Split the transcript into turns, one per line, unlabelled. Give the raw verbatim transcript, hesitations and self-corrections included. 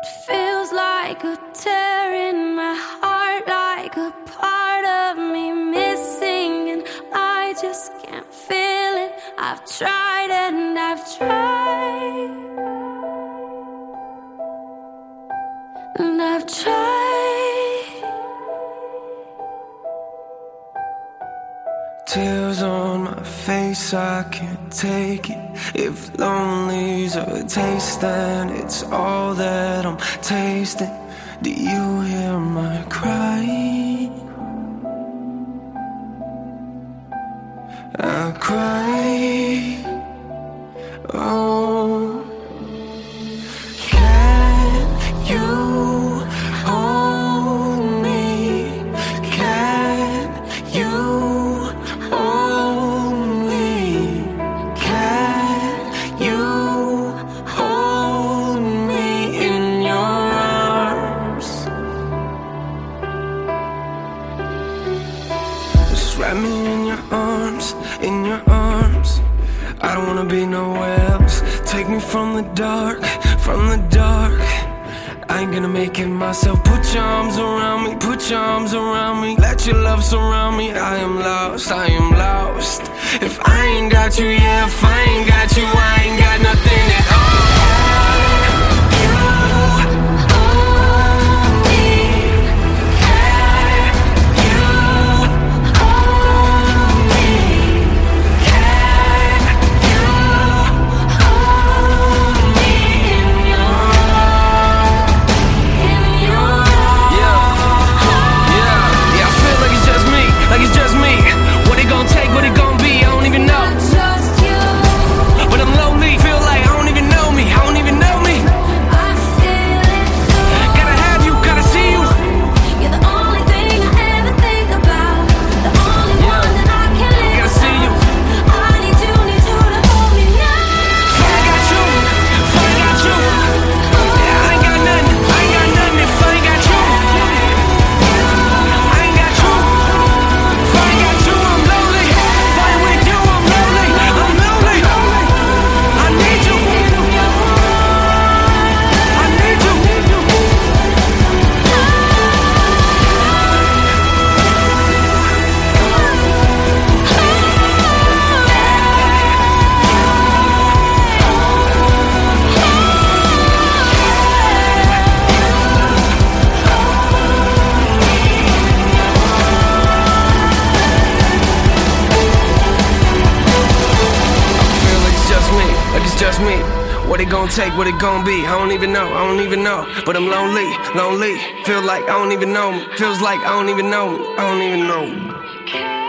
It feels like a tear in my heart, like a part of me missing, and I just can't feel it. I've tried and I've tried, and I've tried.
Tears on my face, I can't take it. If lonely's a taste, then it's all that I'm tasting. Do you hear my cry? I cry. Oh, can you hold me? Can you hold me? Can you hold me in your arms? Just wrap me in your arms, in your arms. I don't wanna be nowhere else. Take me from the dark, from the dark. I ain't gonna make it myself. Put your arms around me, put your arms around me. Let your love surround me. I am lost, I am lost. If I ain't got you, yeah, if I ain't got you, I ain't got nothing at all. Just me. What it gon' take, what it gon' be? I don't even know, I don't even know. But I'm lonely, lonely. Feel like I don't even know me. Feels like I don't even know me. I don't even know me.